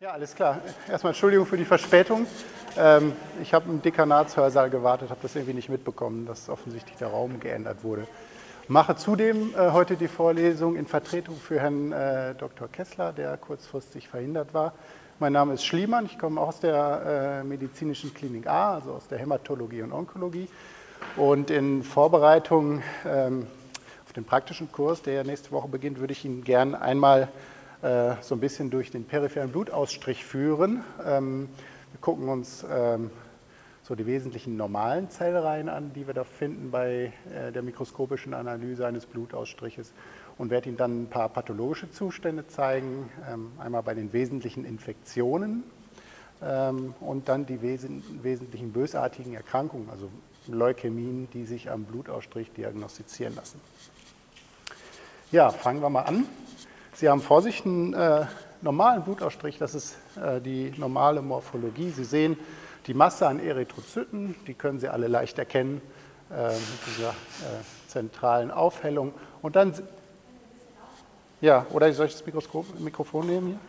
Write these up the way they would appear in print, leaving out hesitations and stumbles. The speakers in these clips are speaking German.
Ja, alles klar. Erstmal Entschuldigung für die Verspätung. Ich habe im Dekanatshörsaal gewartet, habe das irgendwie nicht mitbekommen, dass offensichtlich der Raum geändert wurde. Mache zudem heute die Vorlesung in Vertretung für Herrn Dr. Kessler, der kurzfristig verhindert war. Mein Name ist Schliemann, ich komme aus der medizinischen Klinik A, also aus der Hämatologie und Onkologie. Und in Vorbereitung auf den praktischen Kurs, der ja nächste Woche beginnt, würde ich Ihnen gern einmal so ein bisschen durch den peripheren Blutausstrich führen. Wir gucken uns so die wesentlichen normalen Zellreihen an, die wir da finden bei der mikroskopischen Analyse eines Blutausstriches und werde Ihnen dann ein paar pathologische Zustände zeigen, einmal bei den wesentlichen Infektionen und dann die wesentlichen bösartigen Erkrankungen, also Leukämien, die sich am Blutausstrich diagnostizieren lassen. Ja, fangen wir mal an. Sie haben vor sich einen normalen Blutausstrich, das ist die normale Morphologie. Sie sehen die Masse an Erythrozyten, die können Sie alle leicht erkennen mit dieser zentralen Aufhellung. Und dann, ja, oder soll ich das Mikrofon nehmen hier?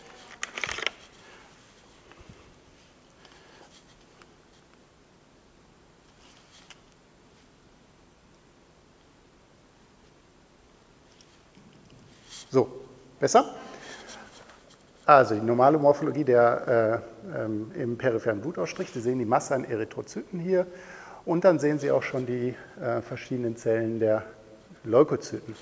So, besser? Also die normale Morphologie im peripheren Blutausstrich. Sie sehen die Masse an Erythrozyten hier und dann sehen Sie auch schon die verschiedenen Zellen der Leukozyten.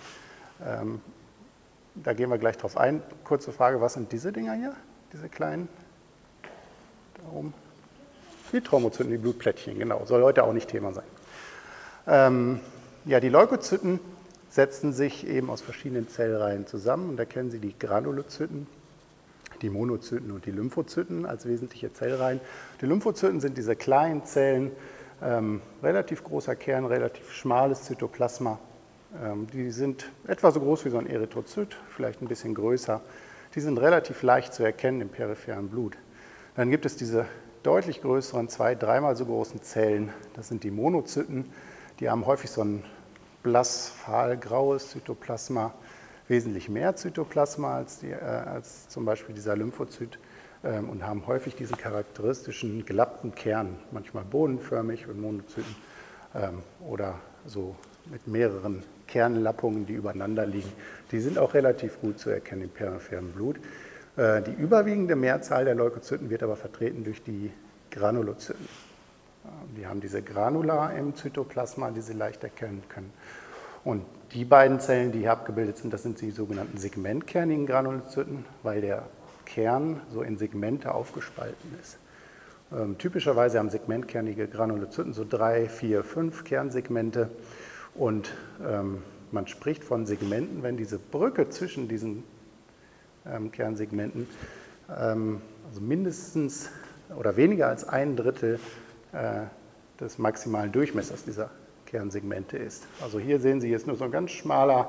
Da gehen wir gleich drauf ein. Kurze Frage, was sind diese Dinger hier? Diese kleinen? Da oben? Die Thrombozyten, die Blutplättchen, genau. Soll heute auch nicht Thema sein. Ja, die Leukozyten setzen sich eben aus verschiedenen Zellreihen zusammen und da kennen Sie die Granulozyten, die Monozyten und die Lymphozyten als wesentliche Zellreihen. Die Lymphozyten sind diese kleinen Zellen, relativ großer Kern, relativ schmales Zytoplasma. Die sind etwa so groß wie so ein Erythrozyt, vielleicht ein bisschen größer. Die sind relativ leicht zu erkennen im peripheren Blut. Dann gibt es diese deutlich größeren, 2-, 3-mal so großen Zellen. Das sind die Monozyten. Die haben häufig so ein blass, fahlgraues Zytoplasma, wesentlich mehr Zytoplasma als zum Beispiel dieser Lymphozyt und haben häufig diesen charakteristischen gelappten Kern, manchmal bodenförmig und Monozyten oder so mit mehreren Kernlappungen, die übereinander liegen. Die sind auch relativ gut zu erkennen im peripheren Blut. Die überwiegende Mehrzahl der Leukozyten wird aber vertreten durch die Granulozyten. Die haben diese Granula im Zytoplasma, die Sie leicht erkennen können. Und die beiden Zellen, die hier abgebildet sind, das sind die sogenannten segmentkernigen Granulozyten, weil der Kern so in Segmente aufgespalten ist. Typischerweise haben segmentkernige Granulozyten so 3, 4, 5 Kernsegmente und man spricht von Segmenten, wenn diese Brücke zwischen diesen Kernsegmenten also mindestens oder weniger als 1/3 des maximalen Durchmessers dieser Kernsegmente ist. Also hier sehen Sie jetzt nur so eine ganz schmale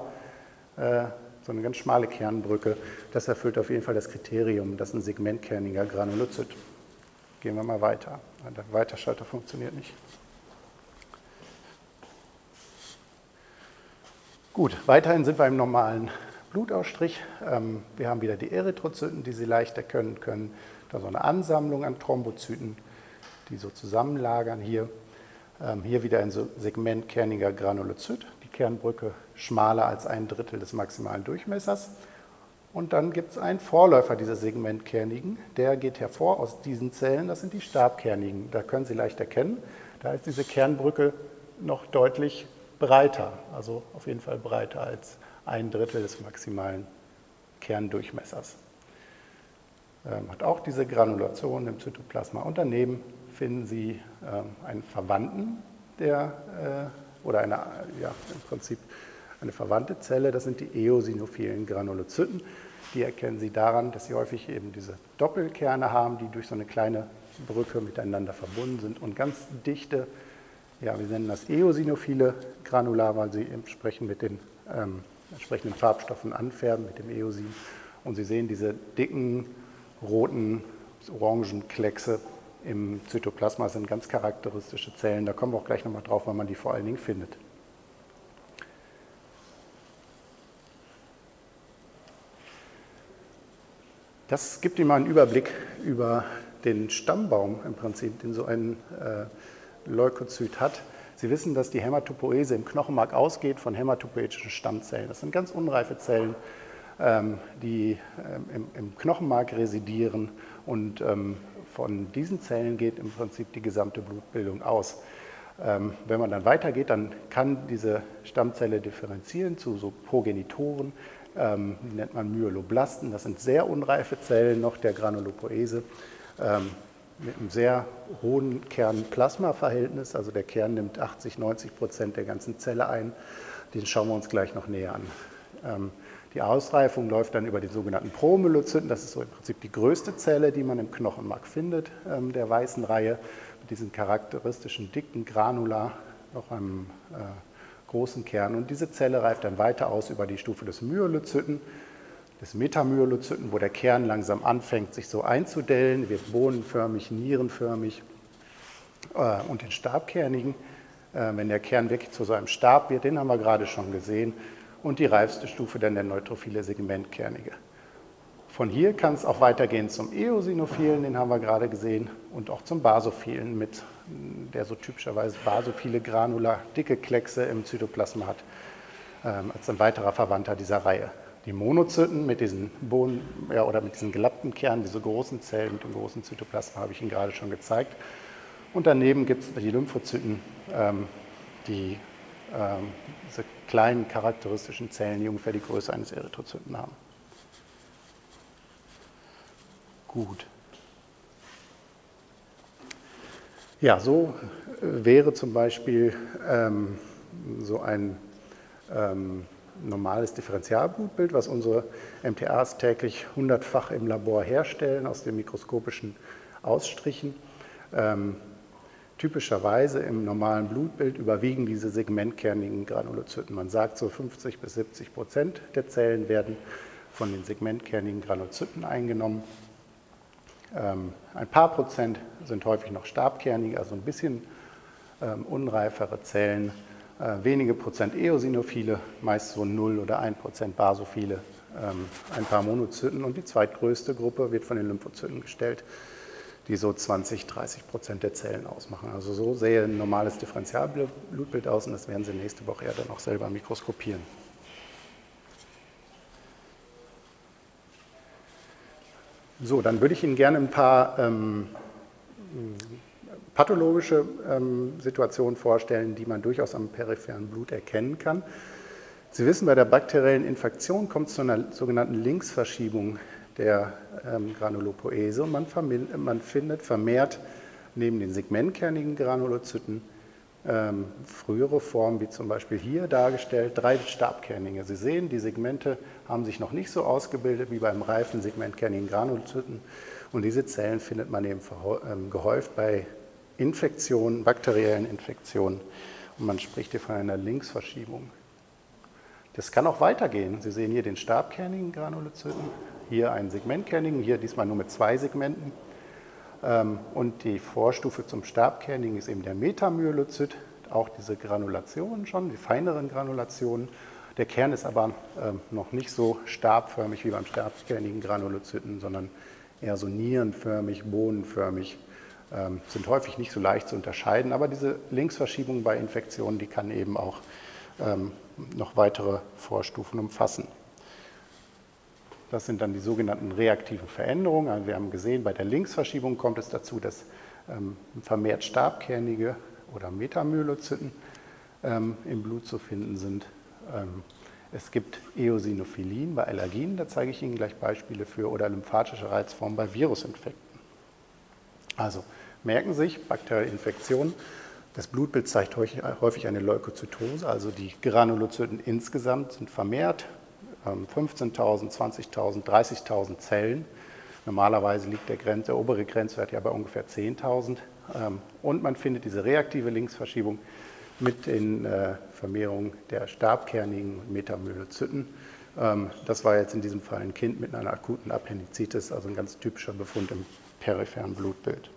Kernbrücke. Das erfüllt auf jeden Fall das Kriterium, dass ein segmentkerniger Granulozyt. Gehen wir mal weiter. Der Weiterschalter funktioniert nicht. Gut, weiterhin sind wir im normalen Blutausstrich. Wir haben wieder die Erythrozyten, die Sie leicht erkennen können. Da so eine Ansammlung an Thrombozyten, die so zusammenlagern hier. Hier wieder ein segmentkerniger Granulozyt, die Kernbrücke schmaler als 1/3 des maximalen Durchmessers. Und dann gibt es einen Vorläufer dieser segmentkernigen, der geht hervor aus diesen Zellen, das sind die stabkernigen. Da können Sie leicht erkennen, da ist diese Kernbrücke noch deutlich breiter, also auf jeden Fall breiter als 1/3 des maximalen Kerndurchmessers. Hat auch diese Granulation im Zytoplasma und daneben finden Sie einen Verwandten, im Prinzip eine verwandte Zelle, das sind die eosinophilen Granulozyten. Die erkennen Sie daran, dass sie häufig eben diese Doppelkerne haben, die durch so eine kleine Brücke miteinander verbunden sind und ganz dichte, ja, wir nennen das eosinophile Granula, weil sie entsprechend mit den entsprechenden Farbstoffen anfärben, mit dem Eosin. Und Sie sehen diese dicken, roten, orangen Kleckse im Zytoplasma, sind ganz charakteristische Zellen. Da kommen wir auch gleich nochmal drauf, weil man die vor allen Dingen findet. Das gibt Ihnen mal einen Überblick über den Stammbaum im Prinzip, den so ein Leukozyt hat. Sie wissen, dass die Hämatopoese im Knochenmark ausgeht von hämatopoetischen Stammzellen. Das sind ganz unreife Zellen, die im Knochenmark residieren, und von diesen Zellen geht im Prinzip die gesamte Blutbildung aus. Wenn man dann weitergeht, dann kann diese Stammzelle differenzieren zu so Progenitoren, die nennt man Myeloblasten. Das sind sehr unreife Zellen noch der Granulopoese mit einem sehr hohen Kern-Plasma-Verhältnis. Also der Kern nimmt 80–90% der ganzen Zelle ein. Den schauen wir uns gleich noch näher an. Die Ausreifung läuft dann über den sogenannten Promyelozyten. Das ist so im Prinzip die größte Zelle, die man im Knochenmark findet, der weißen Reihe, mit diesen charakteristischen dicken Granula, noch einem großen Kern. Und diese Zelle reift dann weiter aus über die Stufe des Myelozyten, des Metamyelozyten, wo der Kern langsam anfängt, sich so einzudellen, wird bohnenförmig, nierenförmig, und den Stabkernigen, wenn der Kern wirklich zu so einem Stab wird, den haben wir gerade schon gesehen, und die reifste Stufe dann der neutrophile Segmentkernige. Von hier kann es auch weitergehen zum Eosinophilen, den haben wir gerade gesehen, und auch zum Basophilen, der so typischerweise basophile Granula, dicke Kleckse im Zytoplasma hat, als ein weiterer Verwandter dieser Reihe. Die Monozyten mit diesen mit diesen gelappten Kernen, diese großen Zellen mit dem großen Zytoplasma, habe ich Ihnen gerade schon gezeigt. Und daneben gibt es die Lymphozyten, die diese kleinen charakteristischen Zellen, die ungefähr die Größe eines Erythrozyten haben. Gut. Ja, so wäre zum Beispiel so ein normales Differentialblutbild, was unsere MTAs täglich 100-fach im Labor herstellen aus den mikroskopischen Ausstrichen. Typischerweise im normalen Blutbild überwiegen diese segmentkernigen Granulozyten. Man sagt, so 50–70% der Zellen werden von den segmentkernigen Granulozyten eingenommen. Ein paar Prozent sind häufig noch stabkernige, also ein bisschen unreifere Zellen. Wenige Prozent Eosinophile, meist so 0 oder 1% Basophile, ein paar Monozyten, und die zweitgrößte Gruppe wird von den Lymphozyten gestellt, die so 20–30% der Zellen ausmachen. Also so sähe ein normales Differentialblutbild aus, und das werden Sie nächste Woche ja dann auch selber mikroskopieren. So, dann würde ich Ihnen gerne ein paar pathologische Situationen vorstellen, die man durchaus am peripheren Blut erkennen kann. Sie wissen, bei der bakteriellen Infektion kommt es zu einer sogenannten Linksverschiebung der Granulopoese, und man findet vermehrt neben den segmentkernigen Granulozyten frühere Formen, wie zum Beispiel hier dargestellt, 3 stabkernige. Sie sehen, die Segmente haben sich noch nicht so ausgebildet wie beim reifen segmentkernigen Granulozyten, und diese Zellen findet man eben gehäuft bei Infektionen, bakteriellen Infektionen, und man spricht hier von einer Linksverschiebung. Das kann auch weitergehen. Sie sehen hier den stabkernigen Granulozyten, hier einen segmentkernigen, hier diesmal nur mit 2 Segmenten. Und die Vorstufe zum stabkernigen ist eben der Metamyelozyt, auch diese Granulationen schon, die feineren Granulationen. Der Kern ist aber noch nicht so stabförmig wie beim stabkernigen Granulozyten, sondern eher so nierenförmig, bohnenförmig, sind häufig nicht so leicht zu unterscheiden. Aber diese Linksverschiebung bei Infektionen, die kann eben auch noch weitere Vorstufen umfassen. Das sind dann die sogenannten reaktiven Veränderungen. Also wir haben gesehen, bei der Linksverschiebung kommt es dazu, dass vermehrt stabkernige oder Metamyelozyten im Blut zu finden sind. Es gibt Eosinophilien bei Allergien, da zeige ich Ihnen gleich Beispiele für, oder lymphatische Reizformen bei Virusinfekten. Also merken Sie sich, bakterielle Infektionen. Das Blutbild zeigt häufig eine Leukozytose, also die Granulozyten insgesamt sind vermehrt. 15.000, 20.000, 30.000 Zellen. Normalerweise liegt der obere Grenzwert ja bei ungefähr 10.000. Und man findet diese reaktive Linksverschiebung mit den Vermehrungen der stabkernigen Metamyelozyten. Das war jetzt in diesem Fall ein Kind mit einer akuten Appendizitis, also ein ganz typischer Befund im peripheren Blutbild.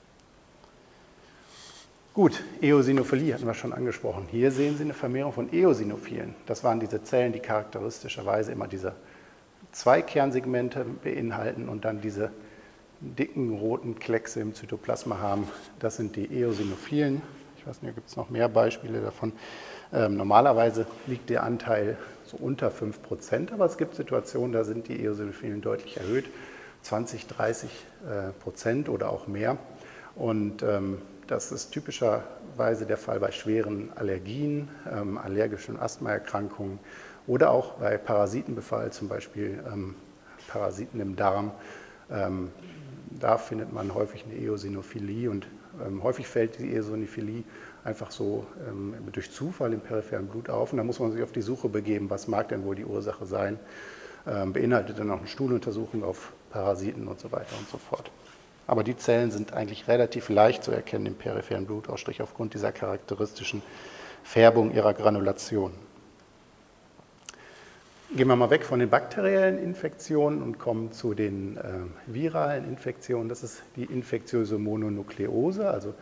Gut, Eosinophilie hatten wir schon angesprochen. Hier sehen Sie eine Vermehrung von Eosinophilen. Das waren diese Zellen, die charakteristischerweise immer diese 2 Kernsegmente beinhalten und dann diese dicken roten Kleckse im Zytoplasma haben. Das sind die Eosinophilen. Ich weiß nicht, gibt es noch mehr Beispiele davon. Normalerweise liegt der Anteil so unter 5%, aber es gibt Situationen, da sind die Eosinophilen deutlich erhöht, 20-30% oder auch mehr. Und das ist typischerweise der Fall bei schweren Allergien, allergischen Asthmaerkrankungen oder auch bei Parasitenbefall, zum Beispiel Parasiten im Darm. Da findet man häufig eine Eosinophilie und häufig fällt die Eosinophilie einfach so durch Zufall im peripheren Blut auf und da muss man sich auf die Suche begeben, was mag denn wohl die Ursache sein. Beinhaltet dann auch eine Stuhluntersuchung auf Parasiten und so weiter und so fort. Aber die Zellen sind eigentlich relativ leicht zu erkennen im peripheren Blutausstrich aufgrund dieser charakteristischen Färbung ihrer Granulation. Gehen wir mal weg von den bakteriellen Infektionen und kommen zu den viralen Infektionen. Das ist die infektiöse Mononukleose, also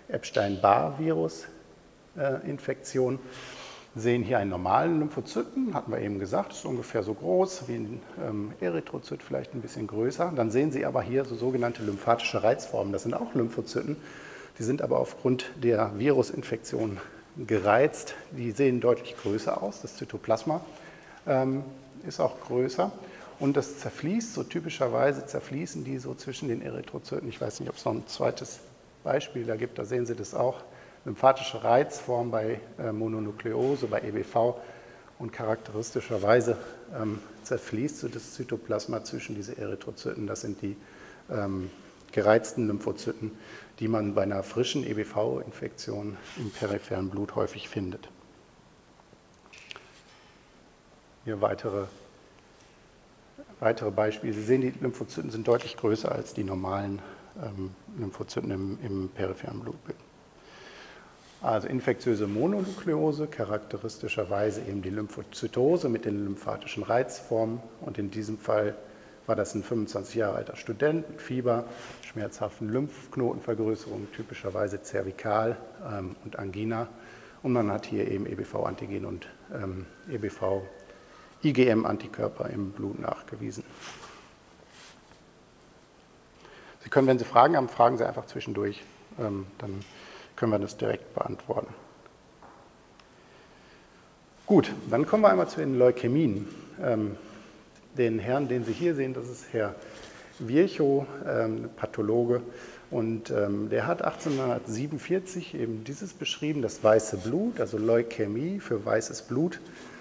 Epstein-Barr-Virus-Infektion. Wir sehen hier einen normalen Lymphozyten, hatten wir eben gesagt, ist ungefähr so groß wie ein Erythrozyt, vielleicht ein bisschen größer. Dann sehen Sie aber hier so sogenannte lymphatische Reizformen. Das sind auch Lymphozyten, die sind aber aufgrund der Virusinfektion gereizt. Die sehen deutlich größer aus, das Zytoplasma ist auch größer und das zerfließt, so typischerweise zerfließen die so zwischen den Erythrozyten. Ich weiß nicht, ob es noch ein zweites Beispiel da gibt, da sehen Sie das auch. Lymphatische Reizform bei Mononukleose, bei EBV und charakteristischerweise zerfließt so das Zytoplasma zwischen diese Erythrozyten. Das sind die gereizten Lymphozyten, die man bei einer frischen EBV-Infektion im peripheren Blut häufig findet. Hier weitere Beispiele. Sie sehen, die Lymphozyten sind deutlich größer als die normalen Lymphozyten im peripheren Blutbild. Also infektiöse Mononukleose, charakteristischerweise eben die Lymphozytose mit den lymphatischen Reizformen. Und in diesem Fall war das ein 25 Jahre alter Student mit Fieber, schmerzhaften Lymphknotenvergrößerungen, typischerweise zervikal und Angina. Und man hat hier eben EBV-Antigen und IgM-Antikörper im Blut nachgewiesen. Sie können, wenn Sie Fragen haben, fragen Sie einfach zwischendurch, dann können wir das direkt beantworten. Gut, dann kommen wir einmal zu den Leukämien. Den Herrn, den Sie hier sehen, das ist Herr Virchow, Pathologe, und der hat 1847 eben dieses beschrieben, das weiße Blut, also Leukämie für weißes Blut.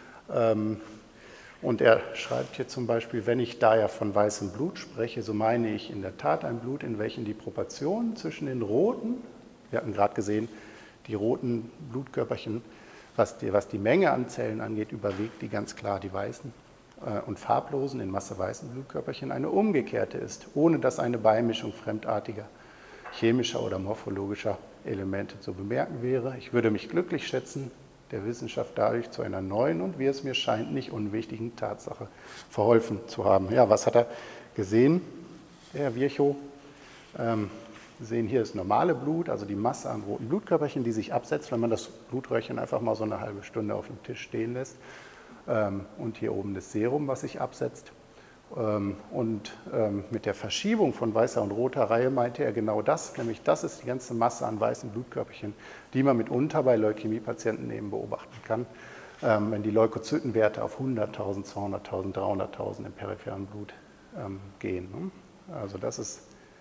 Und er schreibt hier zum Beispiel, wenn ich daher von weißem Blut spreche, so meine ich in der Tat ein Blut, in welchem die Proportion zwischen den roten, wir hatten gerade gesehen, die roten Blutkörperchen, was die Menge an Zellen angeht, überwiegt die ganz klar die weißen und farblosen, in Masse weißen Blutkörperchen eine umgekehrte ist, ohne dass eine Beimischung fremdartiger chemischer oder morphologischer Elemente zu bemerken wäre. Ich würde mich glücklich schätzen, der Wissenschaft dadurch zu einer neuen und, wie es mir scheint, nicht unwichtigen Tatsache verholfen zu haben. Ja, was hat er gesehen, Herr Virchow? Sie sehen hier das normale Blut, also die Masse an roten Blutkörperchen, die sich absetzt, wenn man das Blutröhrchen einfach mal so eine halbe Stunde auf dem Tisch stehen lässt. Und hier oben das Serum, was sich absetzt. Und mit der Verschiebung von weißer und roter Reihe meinte er genau das, nämlich das ist die ganze Masse an weißen Blutkörperchen, die man mitunter bei Leukämiepatienten eben beobachten kann, wenn die Leukozytenwerte auf 100.000, 200.000, 300.000 im peripheren Blut gehen. Also das ist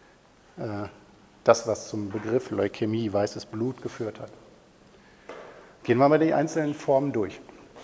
das, was zum Begriff Leukämie, weißes Blut, geführt hat. Gehen wir mal die einzelnen Formen durch.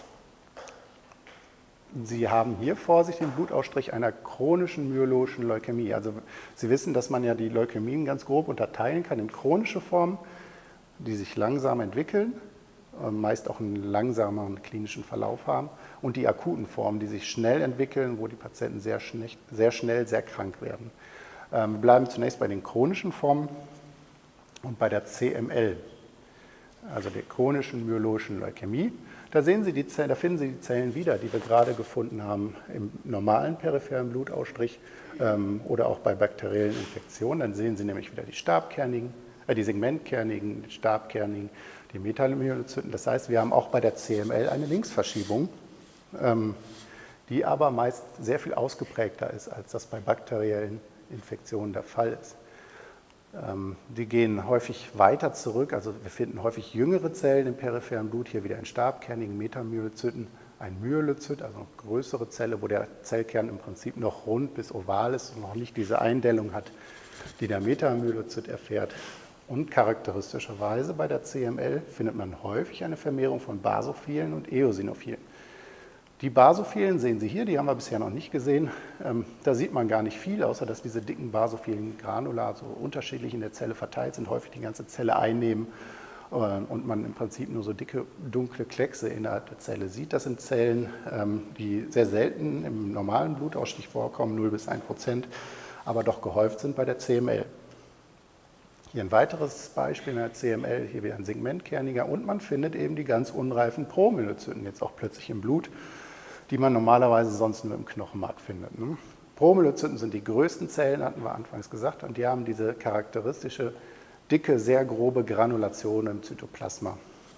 Sie haben hier vor sich den Blutausstrich einer chronischen myologischen Leukämie. Also Sie wissen, dass man ja die Leukämien ganz grob unterteilen kann in chronische Formen, die sich langsam entwickeln, meist auch einen langsameren klinischen Verlauf haben, und die akuten Formen, die sich schnell entwickeln, wo die Patienten sehr schnell sehr krank werden. Wir bleiben zunächst bei den chronischen Formen und bei der CML, also der chronischen myologischen Leukämie. Da finden Sie die Zellen wieder, die wir gerade gefunden haben im normalen peripheren Blutausstrich oder auch bei bakteriellen Infektionen. Dann sehen Sie nämlich wieder die segmentkernigen, die stabkernigen, die Metalomyelozyten. Das heißt, wir haben auch bei der CML eine Linksverschiebung, die aber meist sehr viel ausgeprägter ist, als das bei bakteriellen Infektionen der Fall ist. Die gehen häufig weiter zurück, also wir finden häufig jüngere Zellen im peripheren Blut, hier wieder in stabkernigen Metamyelozyten, ein Myelozyt, also eine größere Zelle, wo der Zellkern im Prinzip noch rund bis oval ist und noch nicht diese Eindellung hat, die der Metamyelozyt erfährt. Und charakteristischerweise bei der CML findet man häufig eine Vermehrung von Basophilen und Eosinophilen. Die Basophilen sehen Sie hier, die haben wir bisher noch nicht gesehen. Da sieht man gar nicht viel, außer dass diese dicken basophilen Granula so unterschiedlich in der Zelle verteilt sind, häufig die ganze Zelle einnehmen und man im Prinzip nur so dicke, dunkle Kleckse innerhalb der Zelle sieht. Das sind Zellen, die sehr selten im normalen Blutausstich vorkommen, 0-1%, aber doch gehäuft sind bei der CML. Hier ein weiteres Beispiel in der CML, hier wieder ein segmentkerniger und man findet eben die ganz unreifen Promyelozyten jetzt auch plötzlich im Blut, die man normalerweise sonst nur im Knochenmark findet. Promyelozyten sind die größten Zellen, hatten wir anfangs gesagt, und die haben diese charakteristische, dicke, sehr grobe Granulation im Zytoplasma.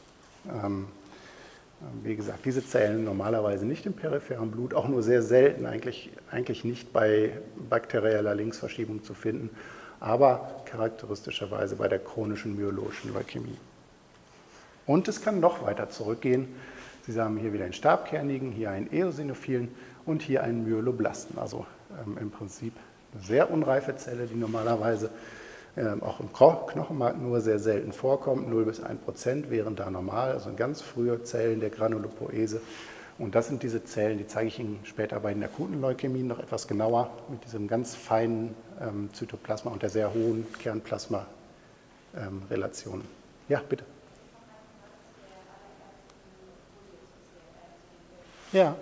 Wie gesagt, diese Zellen normalerweise nicht im peripheren Blut, auch nur sehr selten, eigentlich nicht bei bakterieller Linksverschiebung zu finden, aber charakteristischerweise bei der chronischen myologischen Leukämie. Und es kann noch weiter zurückgehen. Sie haben hier wieder einen stabkernigen, hier einen Eosinophilen und hier einen Myeloblasten, also im Prinzip eine sehr unreife Zelle, die normalerweise auch im Knochenmark nur sehr selten vorkommt, 0-1% wären da normal, also ganz frühe Zellen der Granulopoese. Und das sind diese Zellen, die zeige ich Ihnen später bei den akuten Leukämien noch etwas genauer, mit diesem ganz feinen Zytoplasma und der sehr hohen Kernplasma-Relation. Ja, bitte. Ja.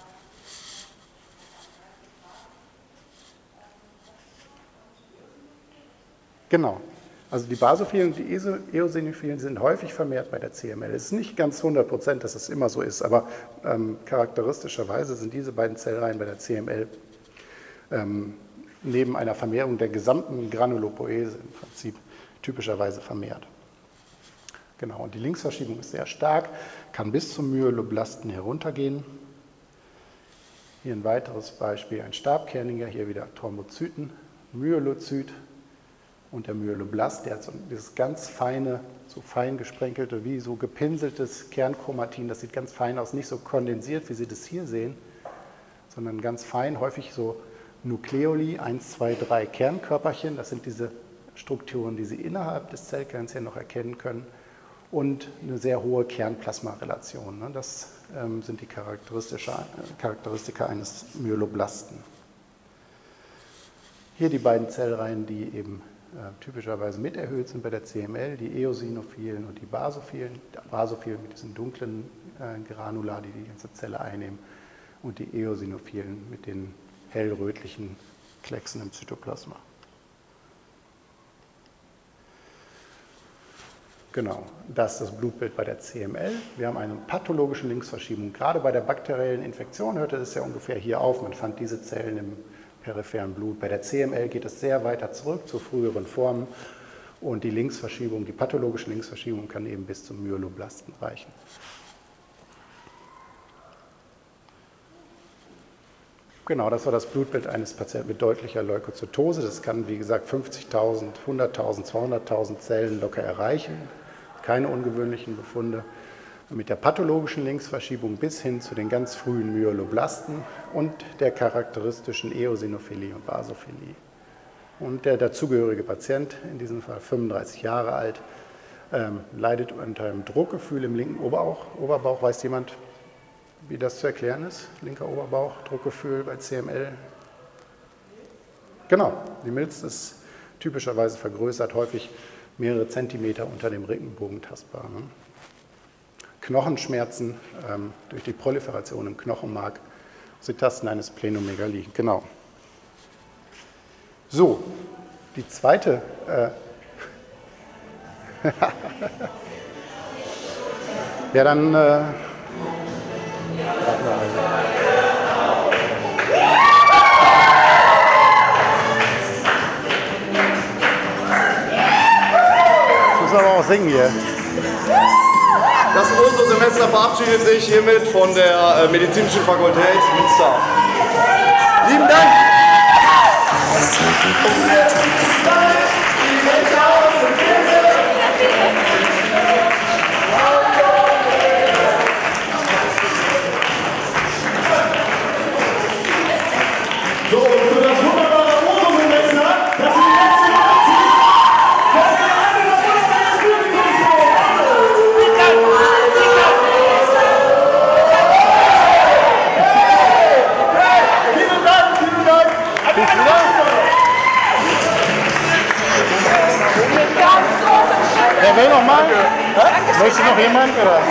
Genau. Also die Basophilen und die Eosinophilen sind häufig vermehrt bei der CML. Es ist nicht ganz 100%, dass es immer so ist, aber charakteristischerweise sind diese beiden Zellreihen bei der CML neben einer Vermehrung der gesamten Granulopoese im Prinzip typischerweise vermehrt. Genau, und die Linksverschiebung ist sehr stark, kann bis zum Myeloblasten heruntergehen. Hier ein weiteres Beispiel, ein stabkerniger, hier wieder Thrombozyten, Myelozyt und der Myeloblast, der hat so dieses ganz feine, so fein gesprenkelte, wie so gepinseltes Kernchromatin, das sieht ganz fein aus, nicht so kondensiert, wie Sie das hier sehen, sondern ganz fein, häufig so Nukleoli, 1, 2, 3 Kernkörperchen, das sind diese Strukturen, die Sie innerhalb des Zellkerns hier noch erkennen können. Und eine sehr hohe Kernplasmarelation. Das sind die Charakteristika eines Myeloblasten. Hier die beiden Zellreihen, die eben typischerweise mit erhöht sind bei der CML, die Eosinophilen und die Basophilen. Die Basophilen mit diesen dunklen Granula, die die ganze Zelle einnehmen, und die Eosinophilen mit den hellrötlichen Klecksen im Zytoplasma. Genau, das ist das Blutbild bei der CML. Wir haben eine pathologische Linksverschiebung. Gerade bei der bakteriellen Infektion hörte es ja ungefähr hier auf. Man fand diese Zellen im peripheren Blut. Bei der CML geht es sehr weiter zurück zu früheren Formen. Und die Linksverschiebung, die pathologische Linksverschiebung kann eben bis zum Myeloblasten reichen. Genau, das war das Blutbild eines Patienten mit deutlicher Leukozytose. Das kann, wie gesagt, 50.000, 100.000, 200.000 Zellen locker erreichen. Keine ungewöhnlichen Befunde. Mit der pathologischen Linksverschiebung bis hin zu den ganz frühen Myeloblasten und der charakteristischen Eosinophilie und Basophilie. Und der dazugehörige Patient, in diesem Fall 35 Jahre alt, leidet unter einem Druckgefühl im linken Oberbauch. Weiß jemand, wie das zu erklären ist? Linker Oberbauch, Druckgefühl bei CML. Genau, die Milz ist typischerweise vergrößert, häufig mehrere Zentimeter unter dem Rippenbogen tastbar. Knochenschmerzen durch die Proliferation im Knochenmark. Sie tasten eines Plenomegalie. Genau. So, die zweite. Ja, dann. Ich muss aber auch singen hier. Das Ostersemester verabschiedet sich hiermit von der Medizinischen Fakultät Münster. Lieben Dank! So, und für das wunderbare Ostersemester, das wir jetzt hier anziehen, wollen wir alle noch das Publikum Vielen Dank, vielen Dank. Wer will noch mal? Möchte noch jemand? Oder?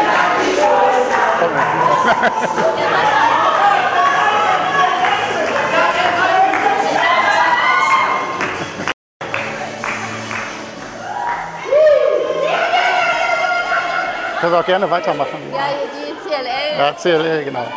Kannst du auch gerne weitermachen. Ja, die CLL. Ja, CLL, genau.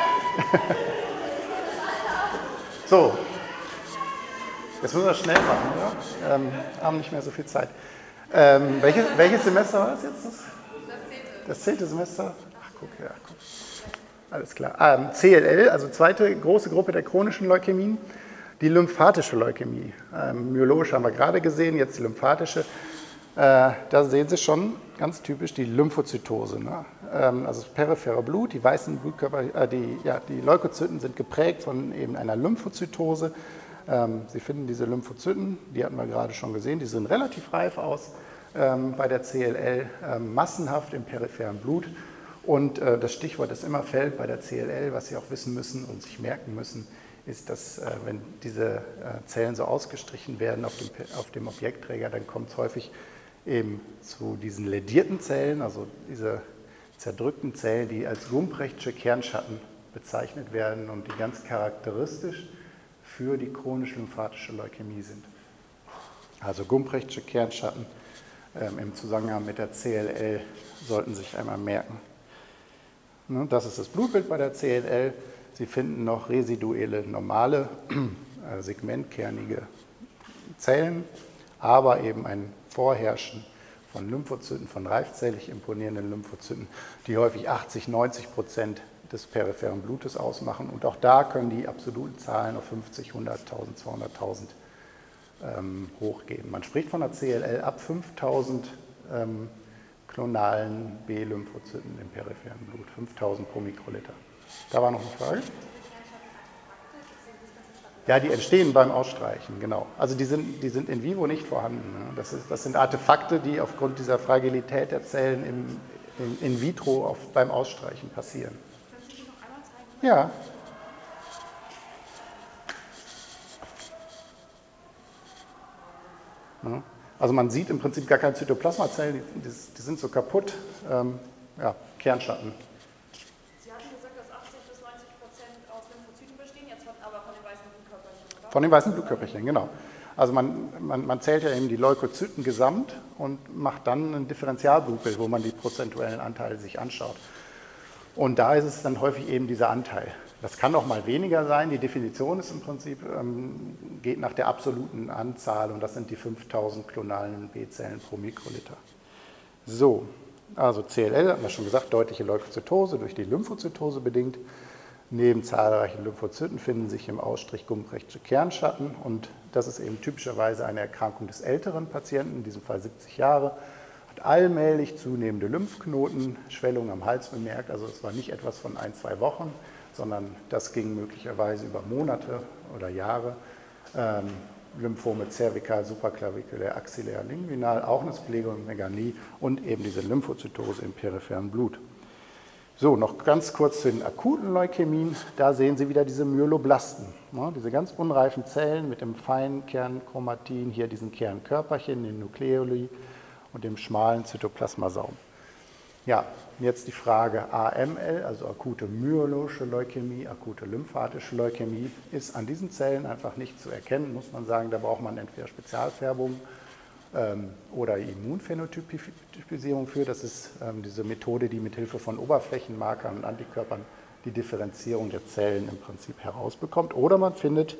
So, jetzt müssen wir schnell machen, ja? Haben nicht mehr so viel Zeit. Welches Semester war das jetzt? Das 10. Semester? Ach, guck. Alles klar. CLL, also zweite große Gruppe der chronischen Leukämien, die lymphatische Leukämie. Myologische haben wir gerade gesehen, jetzt die lymphatische. Da sehen Sie schon ganz typisch die Lymphozytose. Ne? Also das periphere Blut, die weißen Blutkörper, die Leukozyten sind geprägt von eben einer Lymphozytose. Sie finden diese Lymphozyten, die hatten wir gerade schon gesehen, die sehen relativ reif aus bei der CLL, massenhaft im peripheren Blut. Und das Stichwort, das immer fällt bei der CLL, was Sie auch wissen müssen und sich merken müssen, ist, dass wenn diese Zellen so ausgestrichen werden auf dem Objektträger, dann kommt es häufig eben zu diesen ledierten Zellen, also diese zerdrückten Zellen, die als Gumbrechtsche Kernschatten bezeichnet werden und die ganz charakteristisch für die chronisch lymphatische Leukämie sind. Also Gumbrechtsche Kernschatten im Zusammenhang mit der CLL sollten sich einmal merken. Das ist das Blutbild bei der CLL. Sie finden noch residuelle, normale, segmentkernige Zellen, aber eben ein Vorherrschen von Lymphozyten, von reifzellig imponierenden Lymphozyten, die häufig 80-90% des peripheren Blutes ausmachen. Und auch da können die absoluten Zahlen auf 50, 100.000, 200.000 hochgehen. Man spricht von der CLL ab 5.000 klonalen B-Lymphozyten im peripheren Blut, 5.000 pro Mikroliter. Da war noch eine Frage? Ja, die entstehen beim Ausstreichen, genau. Also die sind in vivo nicht vorhanden. Ne? Das sind Artefakte, die aufgrund dieser Fragilität der Zellen in vitro beim Ausstreichen passieren. Kannst du die noch einmal zeigen? Ja. Ja. Also man sieht im Prinzip gar keine Zytoplasmazellen, die sind so kaputt. Kernschatten. Sie hatten gesagt, dass 80 bis 90% aus Lymphozyten bestehen, jetzt aber von den weißen Blutkörperchen, oder? Von den weißen Blutkörperchen, genau. Also man zählt ja eben die Leukozyten gesamt und macht dann ein Differentialblutbild, wo man die prozentuellen Anteile sich anschaut. Und da ist es dann häufig eben dieser Anteil. Das kann auch mal weniger sein. Die Definition ist im Prinzip, geht nach der absoluten Anzahl und das sind die 5.000 klonalen B-Zellen pro Mikroliter. So, also CLL, hatten wir schon gesagt, deutliche Leukozytose durch die Lymphozytose bedingt. Neben zahlreichen Lymphozyten finden sich im Ausstrich Gumbrechtsche Kernschatten und das ist eben typischerweise eine Erkrankung des älteren Patienten, in diesem Fall 70 Jahre, hat allmählich zunehmende Lymphknoten, Schwellung am Hals bemerkt, also es war nicht etwas von 1-2 Wochen, sondern das ging möglicherweise über Monate oder Jahre. Lymphome zervikal, supraclavikulär, axillär, linguinal, auch eine Splenomeganie und eben diese Lymphozytose im peripheren Blut. So, noch ganz kurz zu den akuten Leukämien. Da sehen Sie wieder diese Myeloblasten, ne, diese ganz unreifen Zellen mit dem feinen Kernchromatin, hier diesen Kernkörperchen, den Nukleoli und dem schmalen Zytoplasmasaum. Ja, jetzt die Frage AML, also akute myeloische Leukämie, akute lymphatische Leukämie, ist an diesen Zellen einfach nicht zu erkennen, muss man sagen. Da braucht man entweder Spezialfärbung oder Immunphänotypisierung für. Das ist diese Methode, die mit Hilfe von Oberflächenmarkern und Antikörpern die Differenzierung der Zellen im Prinzip herausbekommt. Oder man findet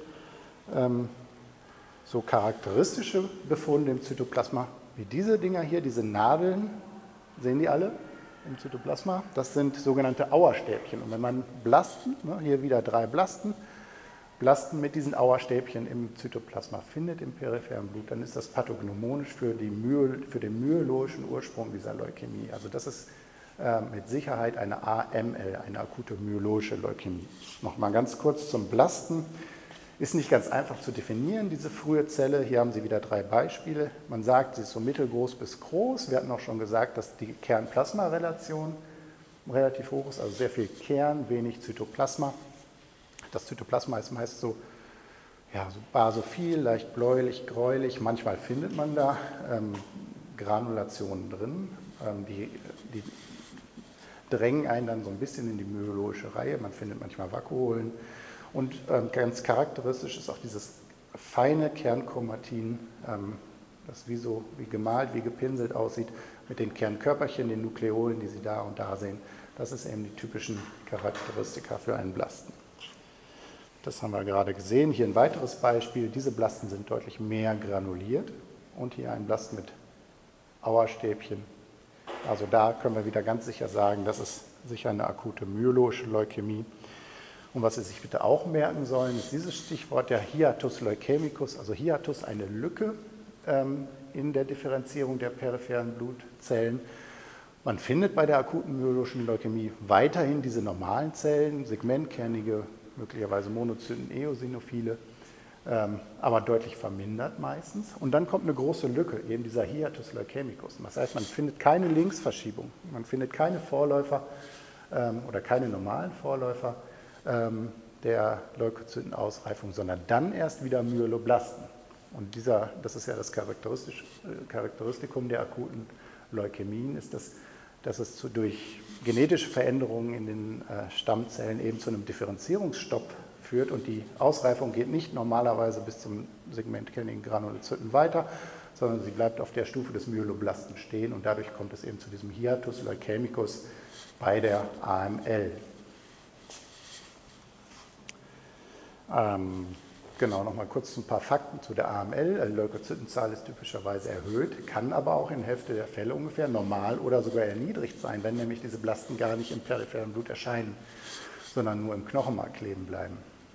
so charakteristische Befunde im Zytoplasma wie diese Dinger hier, diese Nadeln, sehen die alle? im Zytoplasma. Das sind sogenannte Auerstäbchen. Und wenn man Blasten, hier wieder 3 Blasten mit diesen Auerstäbchen im Zytoplasma findet, im peripheren Blut, dann ist das pathognomonisch für den myelologischen Ursprung dieser Leukämie. Also das ist mit Sicherheit eine AML, eine akute myelologische Leukämie. Nochmal ganz kurz zum Blasten. Ist nicht ganz einfach zu definieren, diese frühe Zelle. Hier haben Sie wieder 3 Beispiele. Man sagt, sie ist so mittelgroß bis groß. Wir hatten auch schon gesagt, dass die Kern-Plasma-Relation relativ hoch ist, also sehr viel Kern, wenig Zytoplasma. Das Zytoplasma ist meist so basophil, leicht bläulich, gräulich. Manchmal findet man da Granulationen drin, die drängen einen dann so ein bisschen in die myelologische Reihe. Man findet manchmal Vakuolen. Und ganz charakteristisch ist auch dieses feine Kernchromatin, das wie gemalt, wie gepinselt aussieht, mit den Kernkörperchen, den Nukleolen, die Sie da und da sehen. Das ist eben die typischen Charakteristika für einen Blasten. Das haben wir gerade gesehen. Hier ein weiteres Beispiel. Diese Blasten sind deutlich mehr granuliert. Und hier ein Blast mit Auerstäbchen. Also da können wir wieder ganz sicher sagen, das ist sicher eine akute myelologische Leukämie. Und was Sie sich bitte auch merken sollen, ist dieses Stichwort der Hiatus leukämicus, also Hiatus, eine Lücke in der Differenzierung der peripheren Blutzellen. Man findet bei der akuten myelologischen Leukämie weiterhin diese normalen Zellen, segmentkernige, möglicherweise Monozyten, Eosinophile, aber deutlich vermindert meistens. Und dann kommt eine große Lücke, eben dieser Hiatus leukämicus. Das heißt, man findet keine Linksverschiebung, man findet keine Vorläufer oder keine normalen Vorläufer der Leukozytenausreifung, sondern dann erst wieder Myeloblasten. Und das ist ja das Charakteristikum der akuten Leukämien, ist, dass es durch genetische Veränderungen in den Stammzellen eben zu einem Differenzierungsstopp führt und die Ausreifung geht nicht normalerweise bis zum segmentkernigen Granulozyten weiter, sondern sie bleibt auf der Stufe des Myeloblasten stehen und dadurch kommt es eben zu diesem Hiatus leukämicus bei der AML. Genau, nochmal kurz ein paar Fakten zu der AML. Die Leukozytenzahl ist typischerweise erhöht, kann aber auch in Hälfte der Fälle ungefähr normal oder sogar erniedrigt sein, wenn nämlich diese Blasten gar nicht im peripheren Blut erscheinen, sondern nur im Knochenmark kleben bleiben.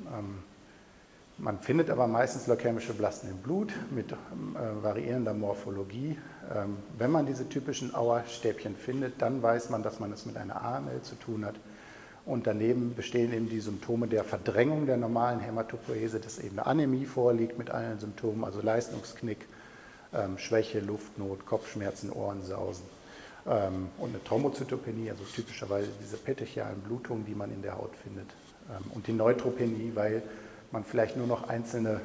Man findet aber meistens leukämische Blasten im Blut mit variierender Morphologie. Wenn man diese typischen Auerstäbchen findet, dann weiß man, dass man es mit einer AML zu tun hat. Und daneben bestehen eben die Symptome der Verdrängung der normalen Hämatopoese, dass eben eine Anämie vorliegt mit allen Symptomen, also Leistungsknick, Schwäche, Luftnot, Kopfschmerzen, Ohrensausen und eine Thrombozytopenie, also typischerweise diese petechialen Blutungen, die man in der Haut findet. Und die Neutropenie, weil man vielleicht nur noch einzelne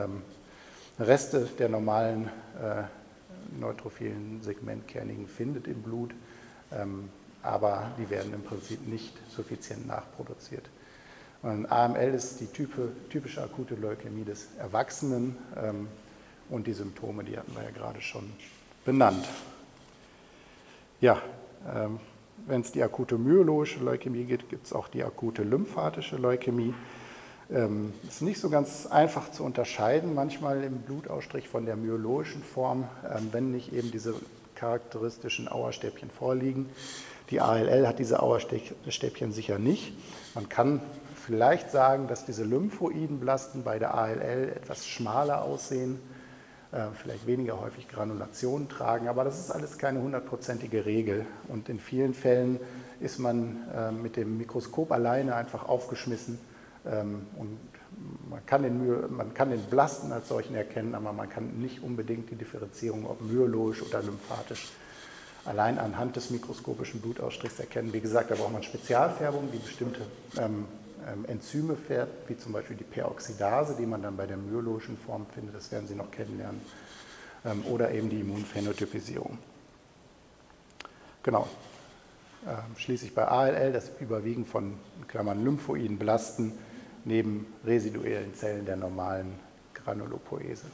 Reste der normalen neutrophilen Segmentkernigen findet im Blut. Aber die werden im Prinzip nicht suffizient nachproduziert. Und AML ist die typische akute Leukämie des Erwachsenen und die Symptome, die hatten wir ja gerade schon benannt. Ja, wenn es die akute myelologische Leukämie gibt, gibt es auch die akute lymphatische Leukämie. Ist nicht so ganz einfach zu unterscheiden, manchmal im Blutausstrich von der myelologischen Form, wenn nicht eben diese charakteristischen Auerstäbchen vorliegen. Die ALL hat diese Auerstäbchen sicher nicht. Man kann vielleicht sagen, dass diese lymphoiden Blasten bei der ALL etwas schmaler aussehen, vielleicht weniger häufig Granulationen tragen, aber das ist alles keine 100%ige Regel. Und in vielen Fällen ist man mit dem Mikroskop alleine einfach aufgeschmissen und man kann den Blasten als solchen erkennen, aber man kann nicht unbedingt die Differenzierung, ob myelologisch oder lymphatisch, allein anhand des mikroskopischen Blutausstrichs erkennen. Wie gesagt, da braucht man Spezialfärbung, die bestimmte Enzyme färbt, wie zum Beispiel die Peroxidase, die man dann bei der myelologischen Form findet, das werden Sie noch kennenlernen, oder eben die Immunphänotypisierung. Genau. Schließlich bei ALL das Überwiegen von in Klammern lymphoiden Blasten neben residuellen Zellen der normalen Granulopoese.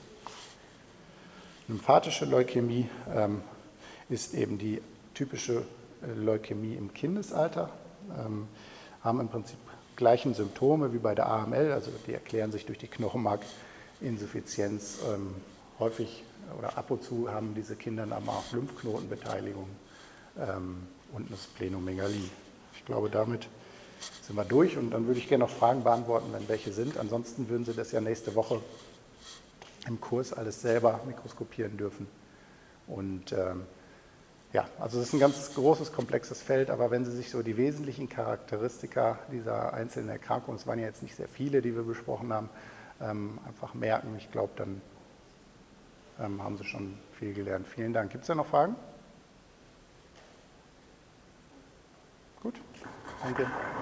Lymphatische Leukämie ist eben die typische Leukämie im Kindesalter, haben im Prinzip gleichen Symptome wie bei der AML, also die erklären sich durch die Knochenmarkinsuffizienz. Häufig oder ab und zu haben diese Kinder aber auch Lymphknotenbeteiligung und eine Splenomegalie. Ich glaube, damit sind wir durch und dann würde ich gerne noch Fragen beantworten, wenn welche sind. Ansonsten würden Sie das ja nächste Woche im Kurs alles selber mikroskopieren dürfen. Und ja, also es ist ein ganz großes, komplexes Feld, aber wenn Sie sich so die wesentlichen Charakteristika dieser einzelnen Erkrankungen, es waren ja jetzt nicht sehr viele, die wir besprochen haben, einfach merken, ich glaube, dann haben Sie schon viel gelernt. Vielen Dank. Gibt es da noch Fragen? Gut, danke.